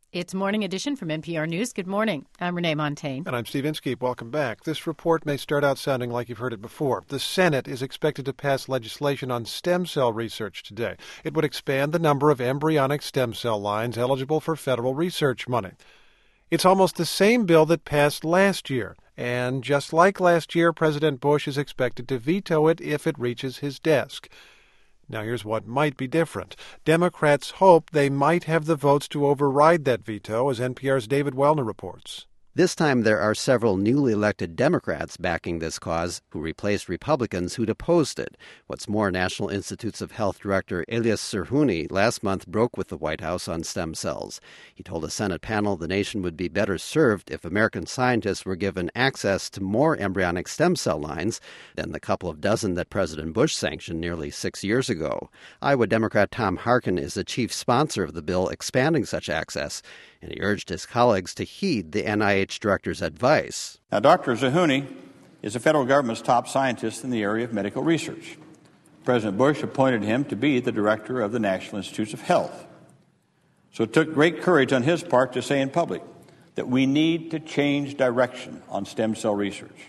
It's Morning Edition from NPR News. Good morning. I'm Renee Montaigne. And I'm Steve Inskeep. Welcome back. This report may start out sounding like you've heard it before. The Senate is expected to pass legislation on stem cell research today. It would expand the number of embryonic stem cell lines eligible for federal research money. It's almost the same bill that passed last year. And just like last year, President Bush is expected to veto it if it reaches his desk. Now, here's what might be different. Democrats hope they might have the votes to override that veto, as NPR's David Wellner reports. This time there are several newly elected Democrats backing this cause who replaced Republicans who'd opposed it. What's more, National Institutes of Health Director Elias Zerhouni last month broke with the White House on stem cells. He told a Senate panel the nation would be better served if American scientists were given access to more embryonic stem cell lines than the couple of dozen that President Bush sanctioned nearly 6 years ago. Iowa Democrat Tom Harkin is the chief sponsor of the bill expanding such access, and he urged his colleagues to heed the NIH director's advice. Now, Dr. Zerhouni is the federal government's top scientist in the area of medical research. President Bush appointed him to be the director of the National Institutes of Health. So it took great courage on his part to say in public that we need to change direction on stem cell research.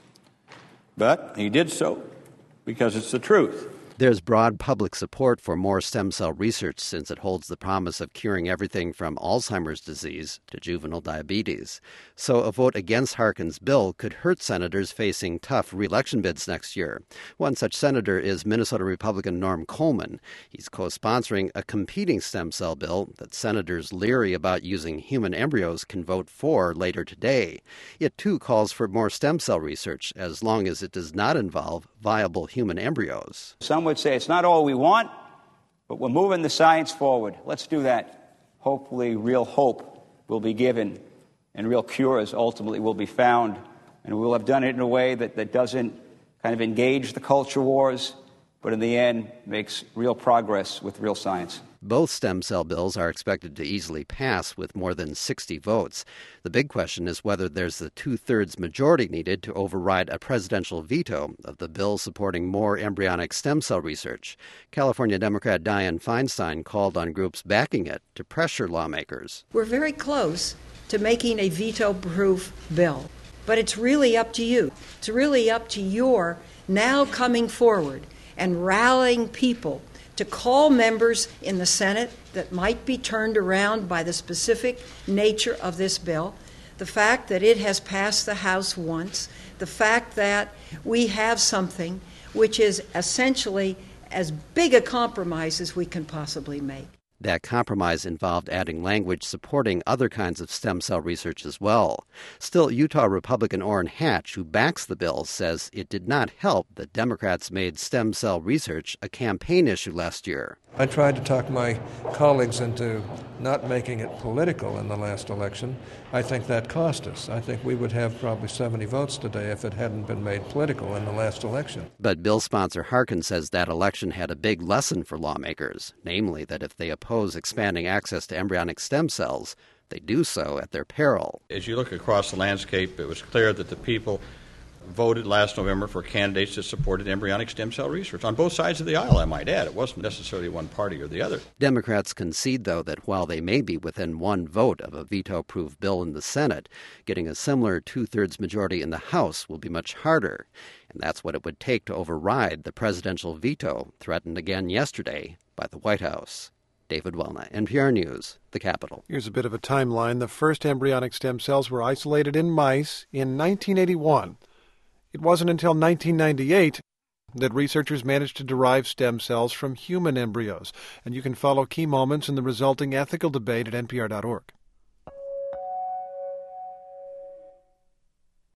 But he did so because it's the truth. There's broad public support for more stem cell research since it holds the promise of curing everything from Alzheimer's disease to juvenile diabetes. So a vote against Harkin's bill could hurt senators facing tough re-election bids next year. One such senator is Minnesota Republican Norm Coleman. He's co-sponsoring a competing stem cell bill that senators leery about using human embryos can vote for later today. It, too, calls for more stem cell research as long as it does not involve viable human embryos. Some would say it's not all we want, but we're moving the science forward. Let's do that. Hopefully, real hope will be given and real cures ultimately will be found. And we'll have done it in a way that doesn't kind of engage the culture wars, but in the end makes real progress with real science. Both stem cell bills are expected to easily pass with more than 60 votes. The big question is whether there's the two-thirds majority needed to override a presidential veto of the bill supporting more embryonic stem cell research. California Democrat Dianne Feinstein called on groups backing it to pressure lawmakers. We're very close to making a veto-proof bill, but it's really up to you. It's really up to your now coming forward and rallying people to call members in the Senate that might be turned around by the specific nature of this bill, the fact that it has passed the House once, the fact that we have something which is essentially as big a compromise as we can possibly make. That compromise involved adding language supporting other kinds of stem cell research as well. Still, Utah Republican Orrin Hatch, who backs the bill, says it did not help that Democrats made stem cell research a campaign issue last year. I tried to talk my colleagues into not making it political in the last election. I think that cost us. I think we would have probably 70 votes today if it hadn't been made political in the last election. But bill sponsor Harkin says that election had a big lesson for lawmakers, namely that if they oppose expanding access to embryonic stem cells, they do so at their peril. As you look across the landscape, it was clear that the people voted last November for candidates that supported embryonic stem cell research on both sides of the aisle, I might add. It wasn't necessarily one party or the other. Democrats concede, though, that while they may be within one vote of a veto-proof bill in the Senate, getting a similar two-thirds majority in the House will be much harder. And that's what it would take to override the presidential veto threatened again yesterday by the White House. David Wellner, NPR News, the Capitol. Here's a bit of a timeline. The first embryonic stem cells were isolated in mice in 1981. It wasn't until 1998 that researchers managed to derive stem cells from human embryos. And you can follow key moments in the resulting ethical debate at npr.org.